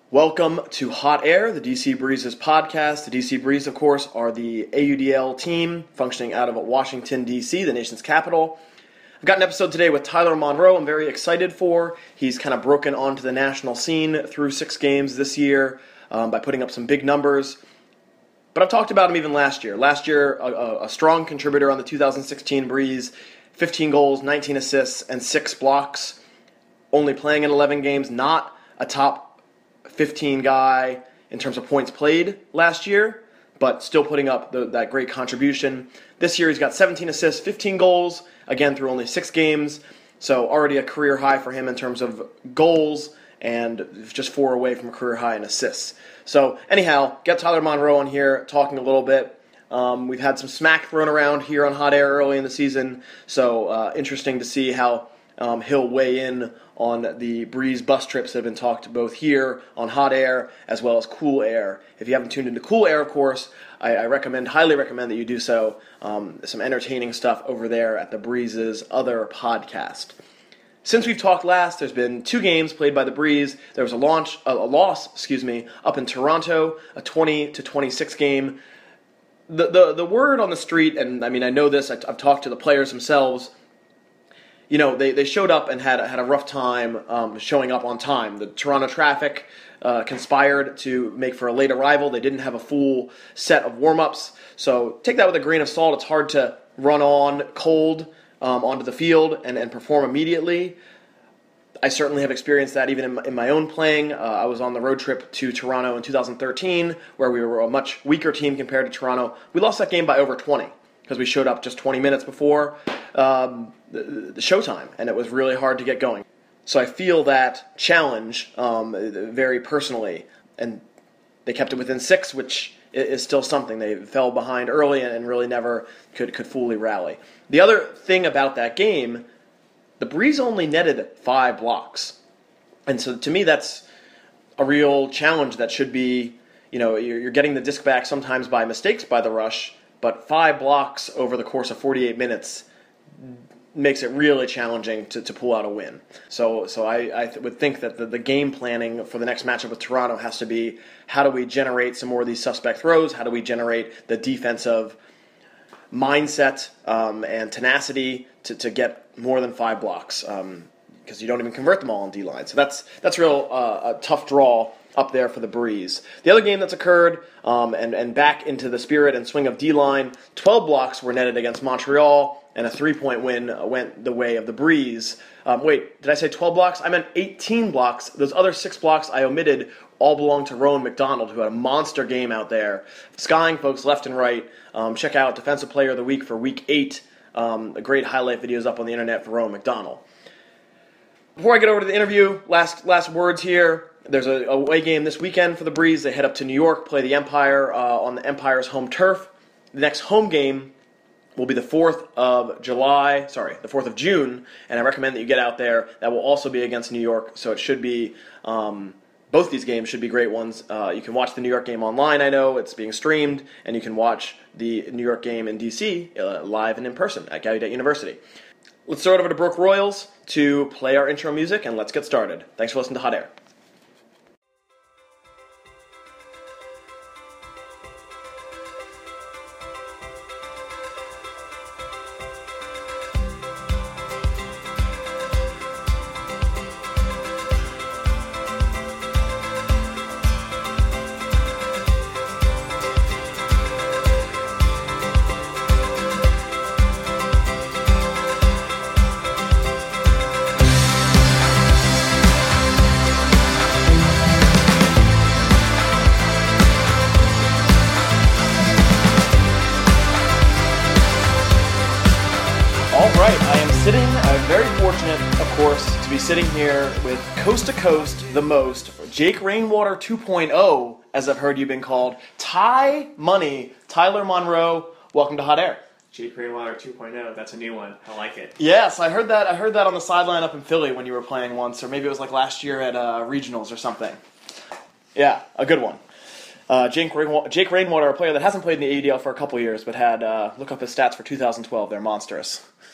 Welcome to Hot Air, the DC Breezes podcast. The DC Breeze, of course, are the AUDL team functioning out of Washington, D.C., the nation's capital. I've got an episode today with Tyler Monroe I'm very excited for. He's kind of broken onto the national scene through 6 games this year by putting up some big numbers. But I've talked about him even last year. Last year, a strong contributor on the 2016 Breeze, 15 goals, 19 assists, and 6 blocks. Only playing in 11 games, not a top 15 guy in terms of points played last year, but still putting up that great contribution. This year he's got 17 assists, 15 goals, again through only 6 games, so already a career high for him in terms of goals, and just 4 away from a career high in assists. So anyhow, get Tyler Monroe on here talking a little bit. We've had some smack thrown around here on Hot Air early in the season, so interesting to see how he'll weigh in on the Breeze bus trips that have been talked both here on Hot Air as well as Cool Air. If you haven't tuned into Cool Air, of course, I highly recommend that you do so. Some entertaining stuff over there at the Breeze's other podcast. Since we've talked last, there's been 2 games played by the Breeze. There was a loss, up in Toronto, a 20-26 game. The word on the street, and I mean I know this, I've talked to the players themselves. You know, they showed up and had a rough time showing up on time. The Toronto traffic conspired to make for a late arrival. They didn't have a full set of warm-ups. So take that with a grain of salt. It's hard to run on cold onto the field and perform immediately. I certainly have experienced that even in my own playing. I was on the road trip to Toronto in 2013, where we were a much weaker team compared to Toronto. We lost that game by over 20 because we showed up just 20 minutes before the showtime, and it was really hard to get going. So I feel that challenge very personally, and they kept it within 6, which is still something. They fell behind early and really never could fully rally. The other thing about that game, the Breeze only netted 5 blocks, and so to me that's a real challenge that should be, you know, you're getting the disc back sometimes by mistakes by the rush, but 5 blocks over the course of 48 minutes makes it really challenging to pull out a win. So I would think that the game planning for the next matchup with Toronto has to be, how do we generate some more of these suspect throws? How do we generate the defensive mindset and tenacity to get more than 5 blocks? Because you don't even convert them all on D-line. So that's real a tough draw up there for the Breeze. The other game that's occurred, and back into the spirit and swing of D-line, 12 blocks were netted against Montreal, and a 3-point win went the way of the Breeze. Wait, did I say 12 blocks? I meant 18 blocks. Those other 6 blocks I omitted all belong to Rowan McDonald, who had a monster game out there, skying folks left and right. Check out Defensive Player of the Week for Week 8. A great highlight videos up on the internet for Rowan McDonald. Before I get over to the interview, last words here. There's a away game this weekend for the Breeze. They head up to New York, play the Empire on the Empire's home turf. The next home game will be the 4th of June, and I recommend that you get out there. That will also be against New York, so it should be, both these games should be great ones. You can watch the New York game online, I know, it's being streamed, and you can watch the New York game in D.C. Live and in person at Gallaudet University. Let's throw it over to Brooke Royals to play our intro music, and let's get started. Thanks for listening to Hot Air. Sitting here with Coast to Coast, the most, Jake Rainwater 2.0, as I've heard you've been called, Ty Money, Tyler Monroe. Welcome to Hot Air. Jake Rainwater 2.0, that's a new one. I like it. Yes, I heard that on the sideline up in Philly when you were playing once, or maybe it was like last year at regionals or something. Yeah, a good one. Jake Rainwater, a player that hasn't played in the AUDL for a couple years, but had, look up his stats for 2012, they're monstrous.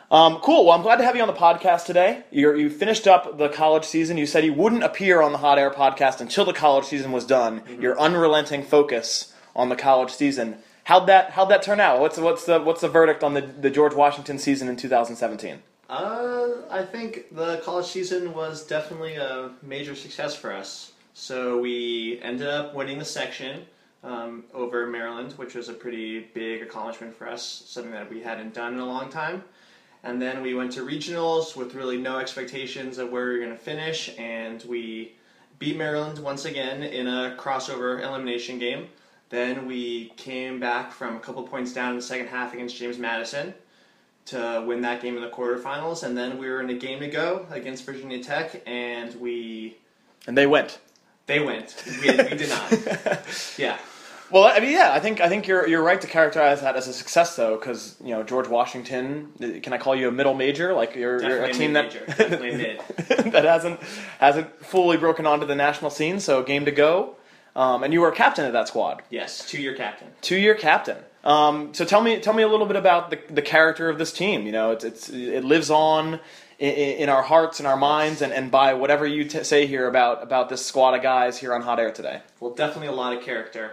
Cool. Well, I'm glad to have you on the podcast today. You finished up the college season. You said you wouldn't appear on the Hot Air podcast until the college season was done. Mm-hmm. Your unrelenting focus on the college season. How'd that turn out? What's the verdict on the George Washington season in 2017? I think the college season was definitely a major success for us. So we ended up winning the section over Maryland, which was a pretty big accomplishment for us, something that we hadn't done in a long time. And then we went to regionals with really no expectations of where we were going to finish, and we beat Maryland once again in a crossover elimination game. Then we came back from a couple points down in the second half against James Madison to win that game in the quarterfinals, and then we were in a game to go against Virginia Tech, and they went. They went. We did not. Yeah. Well, I mean, yeah, I think you're right to characterize that as a success, though, because George Washington. Can I call you a middle major? Like you're a team definitely mid. that hasn't fully broken onto the national scene. So game to go, and you were a captain of that squad. Yes, 2-year captain. 2-year captain. So tell me a little bit about the character of this team. It lives on in our hearts and our minds, and by whatever you say here about this squad of guys here on Hot Air today. Well, definitely a lot of character.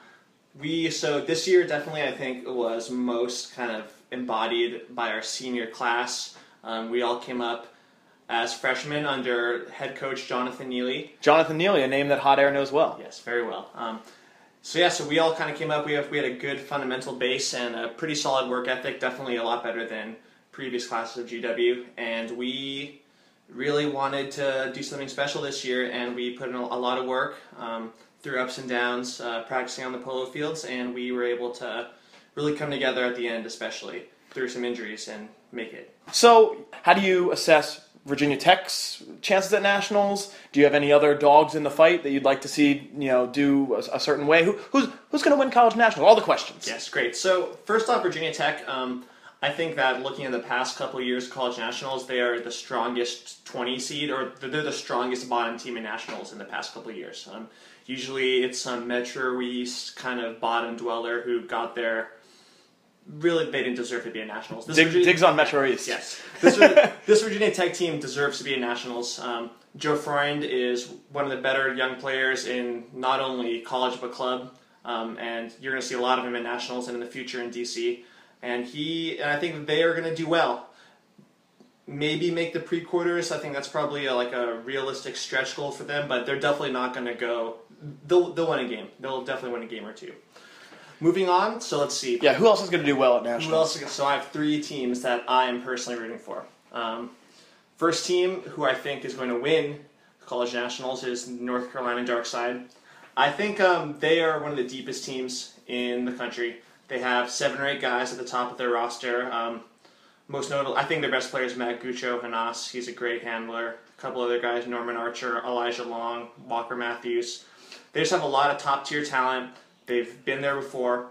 So this year definitely I think was most kind of embodied by our senior class. We all came up as freshmen under head coach Jonathan Neely. Jonathan Neely, a name that Hot Air knows well. Yes, very well. So we all kind of came up. We had a good fundamental base and a pretty solid work ethic. Definitely a lot better than previous classes of GW, and we really wanted to do something special this year, and we put in a lot of work through ups and downs, practicing on the polo fields, and we were able to really come together at the end, especially through some injuries, and make it. So how do you assess Virginia Tech's chances at nationals? Do you have any other dogs in the fight that you'd like to see do a certain way? Who's going to win college nationals? All the questions. Yes, great. So first off, Virginia Tech. I think that looking at the past couple of years, college nationals, they are the strongest 20 seed, or they're the strongest bottom team in nationals in the past couple of years. Usually it's some Metro East kind of bottom dweller who got there. Really, they didn't deserve to be in nationals. Digs on Metro East. Yes. This Virginia Tech team deserves to be in nationals. Joe Freund is one of the better young players in not only college but club, and you're going to see a lot of him in nationals and in the future in DC. And I think they are going to do well. Maybe make the pre-quarters. I think that's probably a realistic stretch goal for them, but they're definitely not going to go. They'll win a game. They'll definitely win a game or two. Moving on, so let's see. Yeah, who else is going to do well at nationals? So I have 3 teams that I am personally rooting for. First team, who I think is going to win college nationals, is North Carolina Darkside. I think they are one of the deepest teams in the country. They have 7 or 8 guys at the top of their roster. Most notable, I think their best player is Matt Gucho-Hanas. He's a great handler. A couple other guys, Norman Archer, Elijah Long, Walker Matthews. They just have a lot of top-tier talent. They've been there before.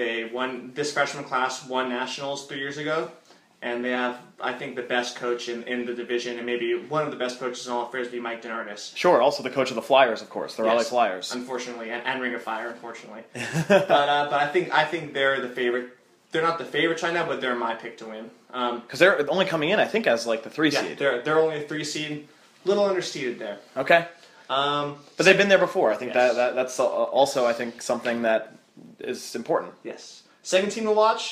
This freshman class won nationals 3 years ago. And they have, I think, the best coach in the division, and maybe one of the best coaches in all of Frisbee, Mike DeNardis. Sure, also the coach of the Flyers, of course, the Raleigh Flyers. Unfortunately, and Ring of Fire, unfortunately. but I think they're the favorite. They're not the favorite right now, but they're my pick to win. Because they're only coming in, I think, as the 3 seed. They're only a 3 seed, little underseeded there. Okay. But they've been there before. I think yes. that's also, I think, something that is important. Yes. Second team to watch.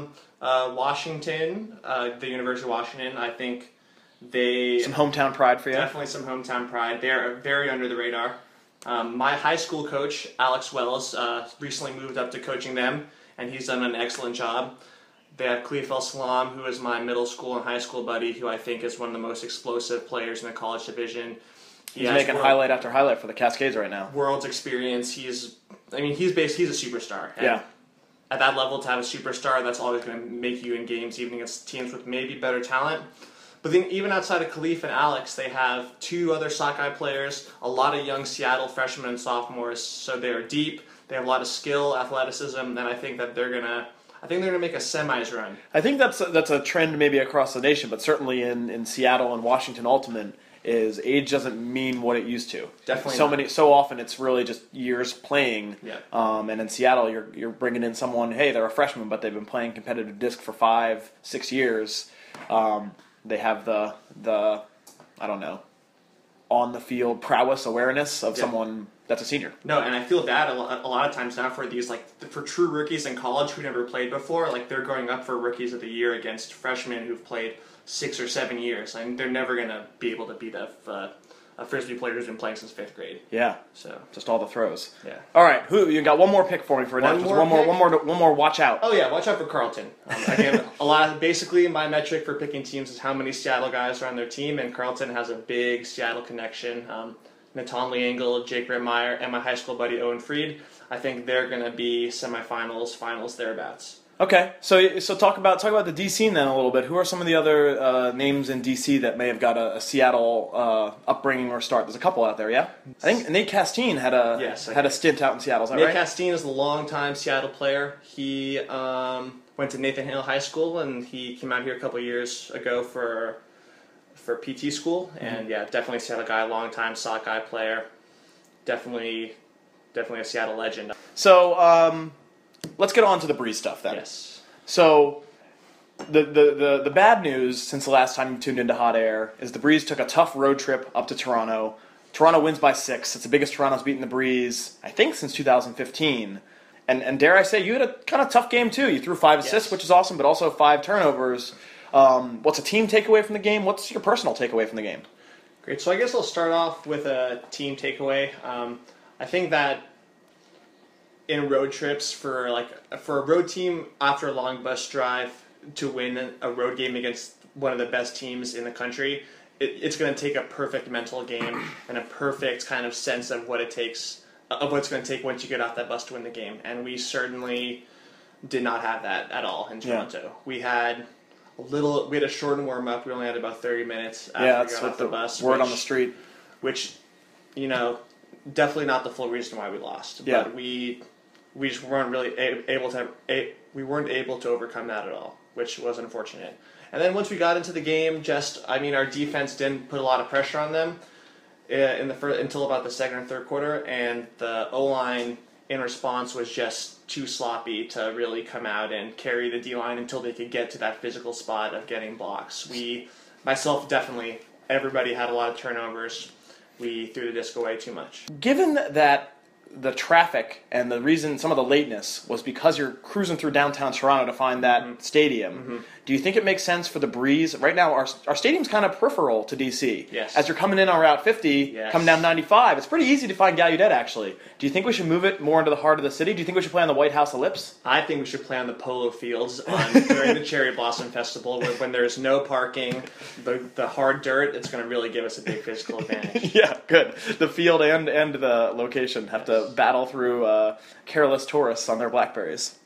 Washington, the University of Washington, I think some hometown pride for you? Definitely some hometown pride. They're very under the radar. My high school coach, Alex Wells, recently moved up to coaching them, and he's done an excellent job. They have Khalif El-Salam, who is my middle school and high school buddy, who I think is one of the most explosive players in the college division. He's making highlight after highlight for the Cascades right now. World's experience. He's a superstar. Yeah. At that level, to have a superstar, that's always going to make you in games, even against teams with maybe better talent. But then even outside of Khalif and Alex, they have 2 other Sockeye players, a lot of young Seattle freshmen and sophomores, so they are deep. They have a lot of skill, athleticism, and I think that they're going to make a semis run. I think that's a trend maybe across the nation, but certainly in Seattle and Washington Ultimate, is age doesn't mean what it used to. Definitely so often it's really just years playing. Yeah. And in Seattle, you're bringing in someone. Hey, they're a freshman, but they've been playing competitive disc for 5-6 years. They have the I don't know, on the field prowess awareness of someone that's a senior. No, and I feel bad a lot of times now for these, like, for true rookies in college who never played before. Like, they're going up for Rookies of the Year against freshmen who've played 6 or 7 years, and they're never going to be able to beat a Frisbee player who's been playing since 5th grade. Yeah. So just all the throws. Yeah. All right. Who you got? One more pick for me for One more. Watch out. Oh yeah, watch out for Carleton. Again, basically my metric for picking teams is how many Seattle guys are on their team, and Carleton has a big Seattle connection. Natan Leangle, Jake Redmeyer, and my high school buddy Owen Freed. I think they're going to be semifinals, finals, thereabouts. Okay, so talk about the DC then a little bit. Who are some of the other names in DC that may have got a Seattle upbringing or start? There's a couple out there, yeah. I think Nate Castine had a stint out in Seattle. Is that right? Nate Castine is a longtime Seattle player. He went to Nathan Hale High School, and he came out here a couple years ago for PT school. And yeah, definitely a Seattle guy, longtime Sockeye player. Definitely a Seattle legend. So. Let's get on to the Breeze stuff then. Yes. So, the bad news since the last time you tuned into Hot Air is the Breeze took a tough road trip up to Toronto. Toronto wins by 6. It's the biggest Toronto's beaten the Breeze, I think, since 2015. And dare I say, you had a kind of tough game too. You threw 5 assists, which is awesome, but also 5 turnovers. What's a team takeaway from the game? What's your personal takeaway from the game? Great. So I guess I'll start off with a team takeaway. I think that in road trips for a road team after a long bus drive to win a road game against one of the best teams in the country, it's going to take a perfect mental game and a perfect kind of sense of what it takes, of what's going to take once you get off that bus to win the game. And we certainly did not have that at all in Toronto. Yeah. We had a short warm up. We only had about 30 minutes after we got off the bus. Word on the street. Which, definitely not the full reason why we lost. Yeah. But we just weren't really able to overcome that at all, which was unfortunate. And then once we got into the game, our defense didn't put a lot of pressure on them until about the second or third quarter, and the O-line in response was just too sloppy to really come out and carry the D-line until they could get to that physical spot of getting blocks. Everybody had a lot of turnovers. We threw the disc away too much. Given that the traffic and the reason some of the lateness was because you're cruising through downtown Toronto to find that stadium, do you think it makes sense for the Breeze? Right now, our stadium's kind of peripheral to DC. Yes. As you're coming in on Route 50, coming down 95, it's pretty easy to find Gallaudet, actually. Do you think we should move it more into the heart of the city? Do you think we should play on the White House Ellipse? I think we should play on the Polo Fields during the Cherry Blossom Festival, when there's no parking, the hard dirt. It's going to really give us a big physical advantage. Yeah, good. The field and the location have to battle through careless tourists on their Blackberries.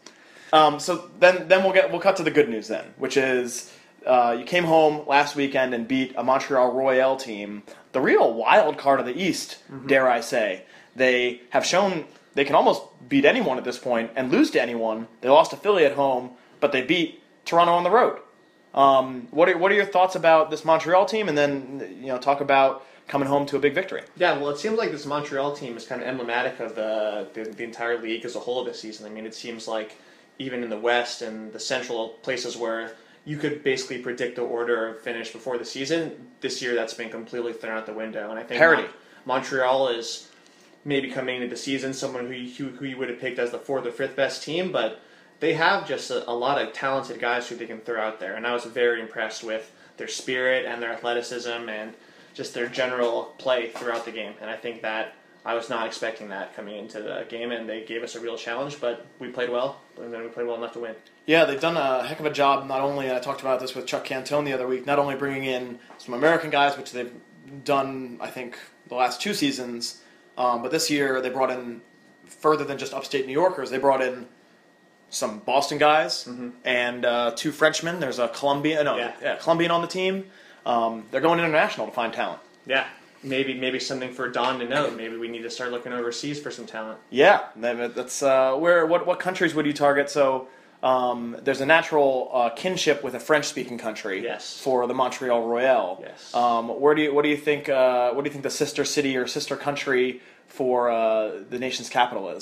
So then we'll cut to the good news then, which is you came home last weekend and beat a Montreal Royale team, the real wild card of the East, dare I say. They have shown they can almost beat anyone at this point and lose to anyone. They lost to Philly at home, but they beat Toronto on the road. What are your thoughts about this Montreal team, and then talk about coming home to a big victory? Yeah, well, it seems like this Montreal team is kind of emblematic of the entire league as a whole this season. I mean, it seems like even in the West and the central places where you could basically predict the order of finish before the season, this year that's been completely thrown out the window. And I think parity. Montreal is maybe coming into the season someone who you would have picked as the 4th or 5th best team, but they have just a lot of talented guys who they can throw out there. And I was very impressed with their spirit and their athleticism and just their general play throughout the game. And I think that I was not expecting that coming into the game, and they gave us a real challenge, but we played well, and then we played well enough to win. Yeah, they've done a heck of a job, not only, and I talked about this with Chuck Cantone the other week, not only bringing in some American guys, which they've done, I think, the last 2 seasons, but this year they brought in, further than just upstate New Yorkers, they brought in some Boston guys and 2 Frenchmen. There's a Colombian on the team. They're going international to find talent. Yeah. Maybe something for Don to note. Maybe we need to start looking overseas for some talent. Yeah, that's what countries would you target? So there's a natural kinship with a French-speaking country. Yes. For the Montreal Royale. Yes. What do you think the sister city or sister country for the nation's capital is?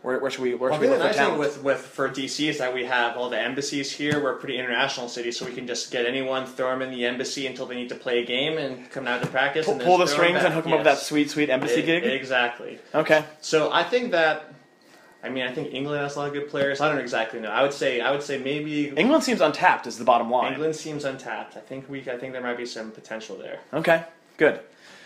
Where should we Well, look the for nice thing talent? with for DC is that we have all the embassies here. We're a pretty international city, so we can just get anyone, throw them in the embassy until they need to play a game, and come out to practice. And then Pull the just throw 'em strings back. and hook them up with that sweet embassy gig? Exactly. Okay. So I think that, I think England has a lot of good players. I don't exactly know. I would say maybe England seems untapped is the bottom line. England seems untapped. I think there might be some potential there. Okay, good.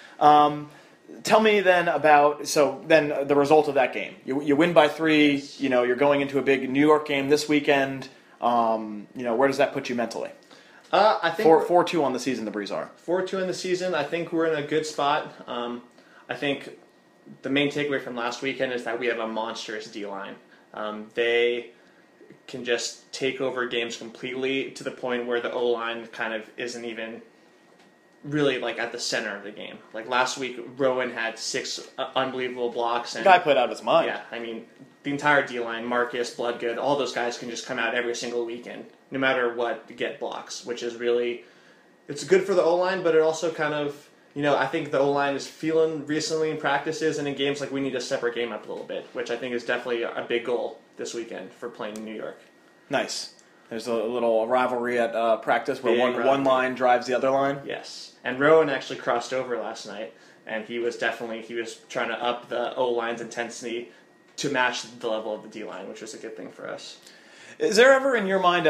Tell me then the result of that game. You win by 3. Yes. You're going into a big New York game this weekend. Where does that put you mentally? I think 4-2 on the season. The Breeze are 4-2 in the season. I think we're in a good spot. I think the main takeaway from last weekend is that we have a monstrous D-line. They can just take over games completely to the point where the O-line kind of isn't even really like at the center of the game. Like last week, Rowan had 6 unbelievable blocks. And the guy played out of his mind. Yeah, the entire D-line, Marcus, Bloodgood, all those guys can just come out every single weekend, no matter what, to get blocks, which is really, it's good for the O-line, but it also kind of, I think the O-line is feeling recently in practices and in games like we need to step our game up a little bit, which I think is definitely a big goal this weekend for playing in New York. Nice. There's a little rivalry at practice where Big one line drives the other line. Yes. And Rowan actually crossed over last night, and he was trying to up the O-line's intensity to match the level of the D-line, which was a good thing for us. Is there ever in your mind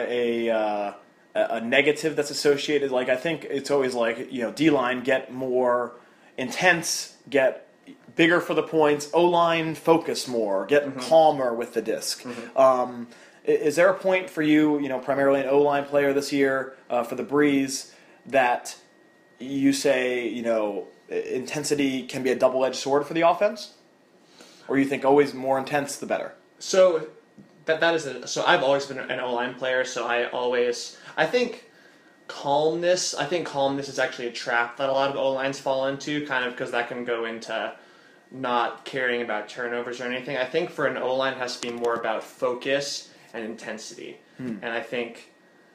a negative that's associated? Like, I think it's always like, D-line, get more intense, get bigger for the points, O-line, focus more, get calmer with the disc. Mm-hmm. Is there a point for you, primarily an O-line player this year for the Breeze, that you say, intensity can be a double-edged sword for the offense? Or you think always more intense the better? So so I've always been an O-line player, so I think calmness is actually a trap that a lot of O-lines fall into, kind of because that can go into not caring about turnovers or anything. I think for an O-line it has to be more about focus and intensity. And I think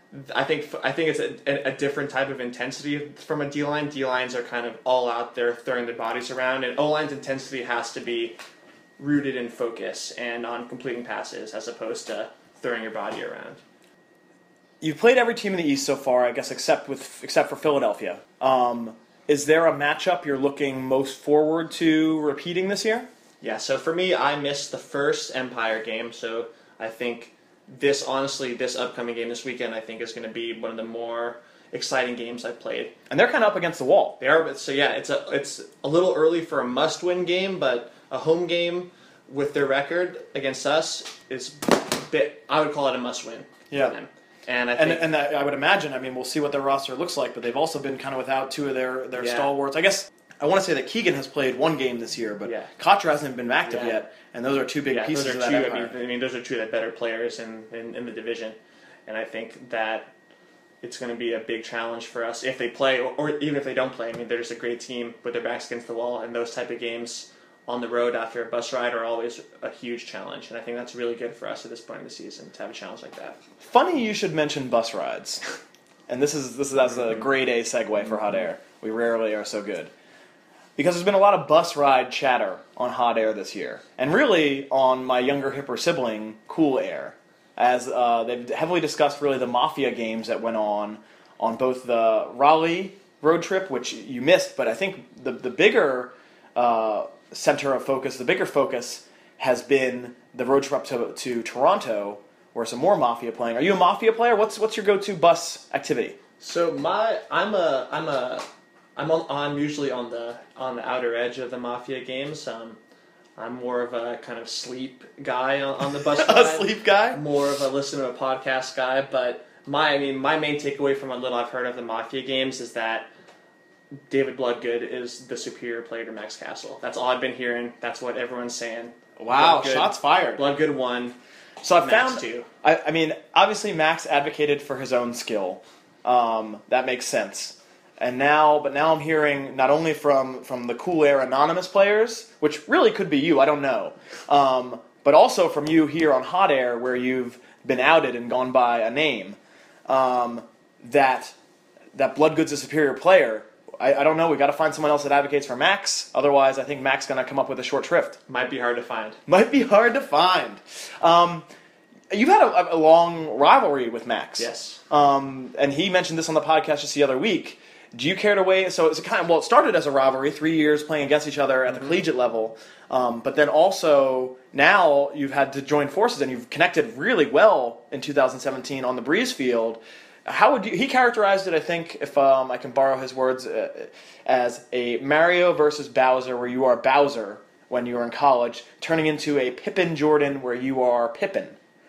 it's a different type of intensity from a D-line. D-lines are kind of all out there throwing their bodies around, and O-line's intensity has to be rooted in focus and on completing passes as opposed to throwing your body around. You've played every team in the East so far, I guess, except for Philadelphia. Is there a matchup you're looking most forward to repeating this year? Yeah, so for me, I missed the first Empire game, so I think this upcoming game this weekend, I think is going to be one of the more exciting games I've played. And they're kind of up against the wall. They are, so yeah, it's a little early for a must-win game, but a home game with their record against us is I would call it a must-win for them. And I would imagine, we'll see what their roster looks like, but they've also been kind of without 2 of their stalwarts. I guess I want to say that Keegan has played 1 game this year, but Katra hasn't been active yet, and those are 2 big pieces of that empire. Those are 2 of the better players in the division, and I think that it's going to be a big challenge for us if they play, or even if they don't play. They're just a great team with their backs against the wall, and those type of games on the road after a bus ride are always a huge challenge, and I think that's really good for us at this point in the season to have a challenge like that. Funny you should mention bus rides, and this is as a grade A segue for Hot Air. We rarely are so good. Because there's been a lot of bus ride chatter on Hot Air this year, and really on my younger, hipper sibling, Cool Air, as they've heavily discussed really the Mafia games that went on both the Raleigh road trip, which you missed, but I think the bigger center of focus, the bigger focus has been the road trip up to Toronto, where some more Mafia playing. Are you a Mafia player? What's your go-to bus activity? So I'm usually on the outer edge of the Mafia games. I'm more of a kind of sleep guy on the bus ride. A sleep guy? More of a listen to a podcast guy. But my main takeaway from what little I've heard of the Mafia games is that David Bloodgood is the superior player to Max Castle. That's all I've been hearing. That's what everyone's saying. Wow, shots fired. Bloodgood won. So I Max found, too. Obviously Max advocated for his own skill. That makes sense. But now I'm hearing not only from the Cool Air Anonymous players, which really could be you, I don't know, but also from you here on Hot Air, where you've been outed and gone by a name, that Bloodgood's a superior player. I don't know. We got to find someone else that advocates for Max. Otherwise, I think Max going to come up with a short shrift. Might be hard to find. Might be hard to find. You've had a long rivalry with Max. Yes. And he mentioned this on the podcast just the other week. Do you care to weigh? So it's it started as a rivalry, 3 years playing against each other at the collegiate level, but then also now you've had to join forces and you've connected really well in 2017 on the Breeze field. How would you? He characterized it, I think, if I can borrow his words, as a Mario versus Bowser, where you are Bowser when you were in college, turning into a Pippen Jordan where you are Pippen.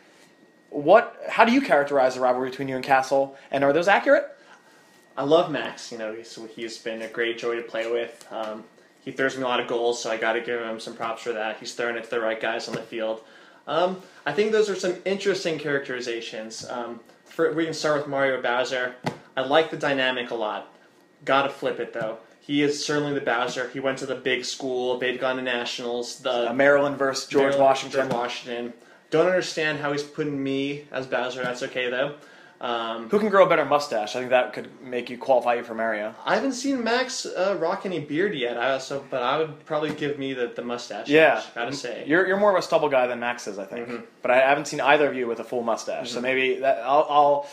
How do you characterize the rivalry between you and Castle, and are those accurate? I love Max. He's been a great joy to play with. He throws me a lot of goals, so I got to give him some props for that. He's throwing it to the right guys on the field. I think those are some interesting characterizations. We can start with Mario Bowser. I like the dynamic a lot. Gotta flip it, though. He is certainly the Bowser. He went to the big school. They've gone to nationals. Maryland versus George Washington. Don't understand how he's putting me as Bowser. That's okay, though. Who can grow a better mustache? I think that could make you qualify you for Mario. I haven't seen Max rock any beard yet, but I would probably give me the mustache. Yeah, gotta say. You're more of a stubble guy than Max is, I think. Mm-hmm. But I haven't seen either of you with a full mustache. Mm-hmm. So maybe I'll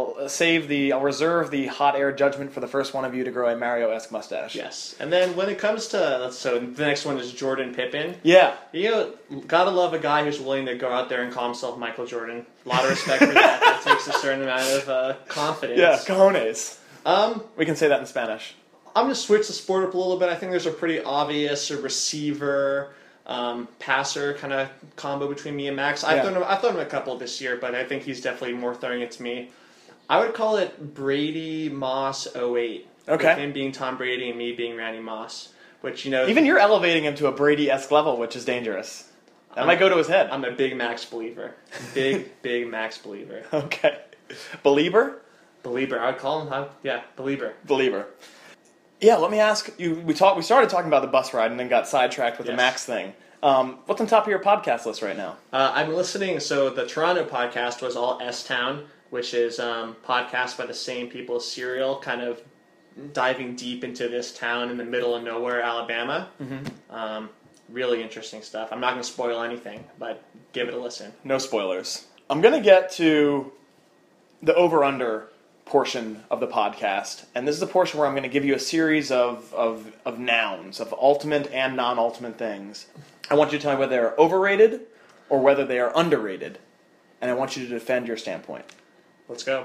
reserve the hot air judgment for the first one of you to grow a Mario-esque mustache. Yes, and then when it comes to so the next one is Jordan Pippen. Yeah, gotta love a guy who's willing to go out there and call himself Michael Jordan. A lot of respect for that. That takes a certain amount of confidence. Yeah, cojones. We can say that in Spanish. I'm going to switch the sport up a little bit. I think there's a pretty obvious receiver, passer kind of combo between me and Max. I've thrown him a couple this year, but I think he's definitely more throwing it to me. I would call it Brady Moss 08. Okay. With him being Tom Brady and me being Randy Moss. Which, even you're elevating him to a Brady-esque level, which is dangerous. That might go to his head. I'm a big Max believer. Big Max believer. Okay. Believer? Believer. I would call him, believer. Believer. Yeah, let me ask you, we started talking about the bus ride and then got sidetracked with the Max thing. What's on top of your podcast list right now? I'm listening, so the Toronto podcast was all S-Town, which is podcast by the same people as Serial, kind of diving deep into this town in the middle of nowhere, Alabama. Mm-hmm. Really interesting stuff. I'm not going to spoil anything, but give it a listen. No spoilers. I'm going to get to the over-under portion of the podcast, and this is the portion where I'm going to give you a series of nouns, of ultimate and non-ultimate things. I want you to tell me whether they're overrated or whether they are underrated, and I want you to defend your standpoint. Let's go.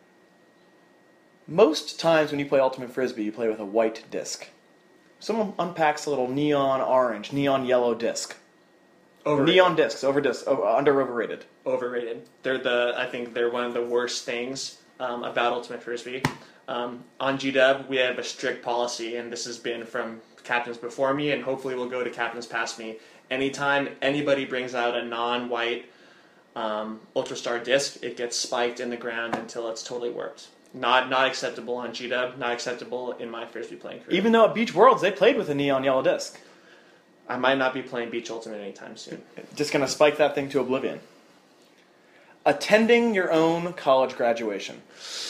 Most times when you play Ultimate Frisbee, you play with a white disc. Someone unpacks a little neon orange, neon yellow disc. Overrated. Neon discs, under overrated. Overrated. I think they're one of the worst things about Ultimate Frisbee. On GW, we have a strict policy, and this has been from captains before me, and hopefully will go to captains past me. Anytime anybody brings out a non-white Ultrastar disc, it gets spiked in the ground until it's totally warped. Not acceptable on GW, not acceptable in my Frisbee playing career. Even though at Beach Worlds they played with a neon yellow disc. I might not be playing Beach Ultimate anytime soon. Just going to spike that thing to oblivion. Attending your own college graduation.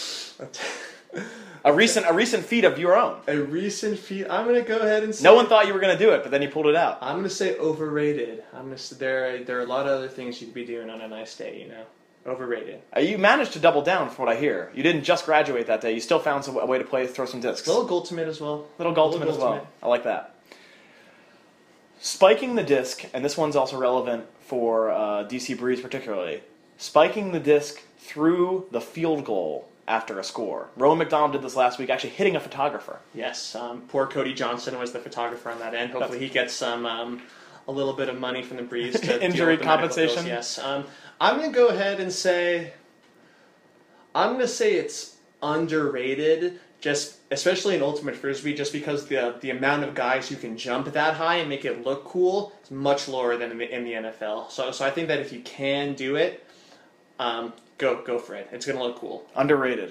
A recent feat of your own. A recent feat. I'm going to go ahead and say... No one thought you were going to do it, but then you pulled it out. I'm going to say overrated. There are a lot of other things you could be doing on a nice day, you know. Overrated. You managed to double down from what I hear. You didn't just graduate that day. You still found a way to throw some discs. Little Gultimate as well. Little Gultimate as well. I like that. Spiking the disc, and this one's also relevant for DC Breeze particularly. Spiking the disc through the field goal after a score. Rowan McDonald did this last week, actually hitting a photographer. Yes. Poor Cody Johnson was the photographer on that end. Hopefully he gets a little bit of money from the Breeze to injury compensation. Yes. I'm going to go ahead and say it's underrated, just especially in Ultimate Frisbee, just because the amount of guys who can jump that high and make it look cool is much lower than in the NFL. So I think that if you can do it, go for it. It's going to look cool. Underrated.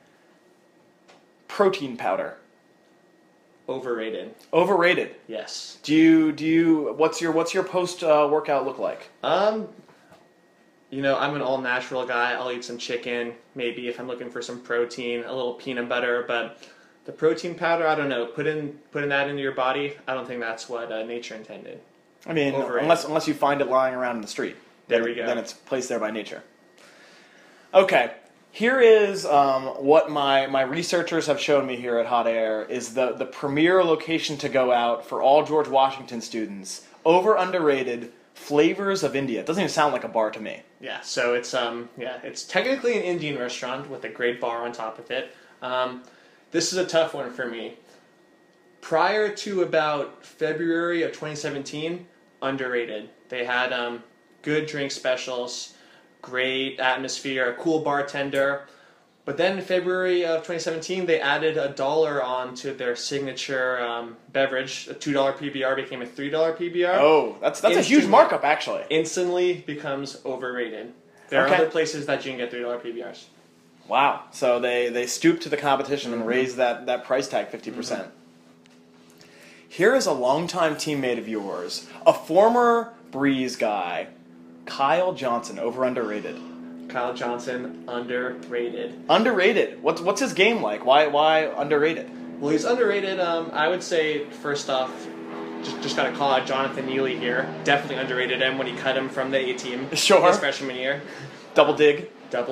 Protein powder. Overrated. Overrated. Yes. Do you what's your post workout look like? I'm an all-natural guy. I'll eat some chicken, maybe if I'm looking for some protein, a little peanut butter, but The protein powder, I don't know. Putting that into your body, I don't think that's what nature intended. I mean, unless you find it lying around in the street. There we go. Then it's placed there by nature. Okay, here is what my researchers have shown me here at Hot Air is the premier location to go out for all George Washington students. Over underrated Flavors of India. It doesn't even sound like a bar to me. Yeah, so it's technically an Indian restaurant with a great bar on top of it. This is a tough one for me. Prior to about February of 2017, underrated. They had good drink specials, great atmosphere, a cool bartender. But then in February of 2017, they added $1 onto their signature beverage. A $2 PBR became a $3 PBR. Oh, that's a huge markup, actually. Instantly becomes overrated. There are other places that you can get $3 PBRs. Wow. So they stooped to the competition and raised that price tag 50%. Mm-hmm. Here is a longtime teammate of yours, a former Breeze guy, Kyle Johnson, over underrated. Kyle Johnson, underrated. Underrated. What's his game like? Why underrated? Well, he's underrated. I would say first off, just got to call out Jonathan Neely here. Definitely underrated him when he cut him from the A team. Sure. His freshman year. Double dig.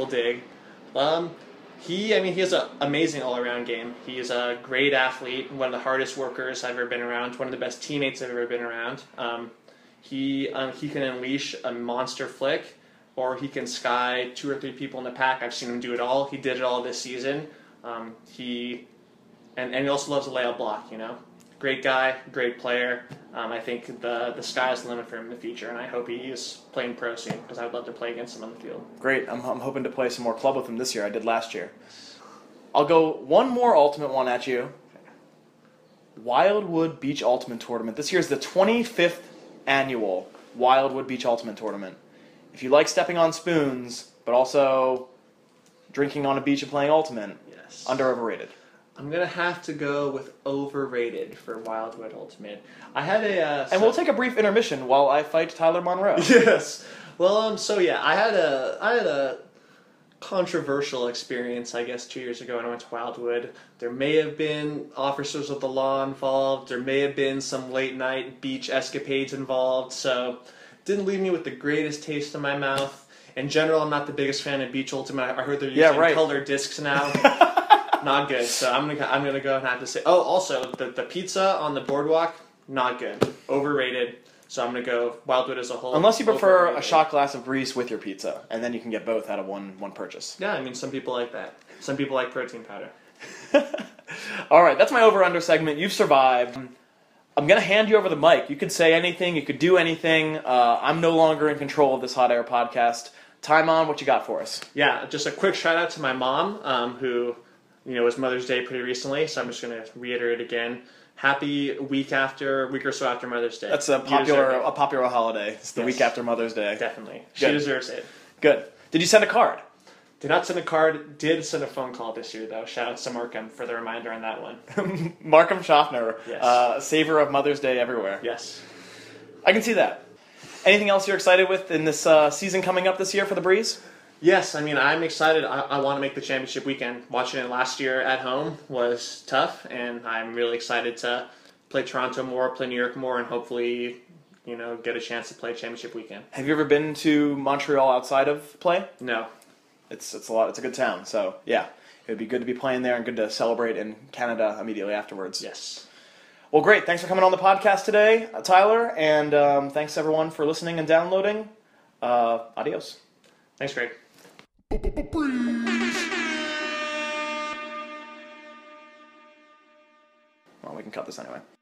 He has an amazing all-around game. He's a great athlete, one of the hardest workers I've ever been around, one of the best teammates I've ever been around. He can unleash a monster flick, or he can sky 2 or 3 people in the pack. I've seen him do it all. He did it all this season. He also loves a layup block, Great guy, great player. I think the sky's the limit for him in the future, and I hope he's playing pro soon, because I would love to play against him on the field. Great. I'm hoping to play some more club with him this year. I did last year. I'll go one more Ultimate one at you. Wildwood Beach Ultimate Tournament. This year is the 25th annual Wildwood Beach Ultimate Tournament. If you like stepping on spoons, but also drinking on a beach and playing Ultimate, yes. Under overrated. I'm going to have to go with overrated for Wildwood Ultimate. I had and we'll take a brief intermission while I fight Tyler Monroe. Yes. Well, I had a controversial experience, I guess, 2 years ago when I went to Wildwood. There may have been officers of the law involved. There may have been some late-night beach escapades involved, so it didn't leave me with the greatest taste in my mouth. In general, I'm not the biggest fan of Beach Ultimate. I heard they're using colored discs now. Not good. So I'm gonna go and have to say. Oh, also the pizza on the boardwalk, not good. Overrated. So I'm gonna go Wildwood as a whole. Unless you prefer a shot glass of Breeze with your pizza, and then you can get both out of one purchase. Yeah, I mean some people like that. Some people like protein powder. All right, that's my over/under segment. You've survived. I'm gonna hand you over the mic. You could say anything. You could do anything. I'm no longer in control of this Hot Air podcast. Time what you got for us? Yeah, just a quick shout out to my mom, who. It was Mother's Day pretty recently, so I'm just going to reiterate again. Happy week or so after Mother's Day. That's a popular holiday. It's the week after Mother's Day. Definitely. Good. She deserves it. Good. Did you send a card? Did not send a card. Did send a phone call this year, though. Shout out to Markham for the reminder on that one. Markham Schaffner. Yes. Savor of Mother's Day everywhere. Yes. I can see that. Anything else you're excited with in this season coming up this year for the Breeze? Yes, I'm excited. I want to make the championship weekend. Watching it last year at home was tough, and I'm really excited to play Toronto more, play New York more, and hopefully, get a chance to play championship weekend. Have you ever been to Montreal outside of play? No. It's a lot. It's a good town. So yeah, it would be good to be playing there and good to celebrate in Canada immediately afterwards. Yes. Well, great. Thanks for coming on the podcast today, Tyler, and thanks everyone for listening and downloading. Adios. Thanks, Greg. Well, we can cut this anyway.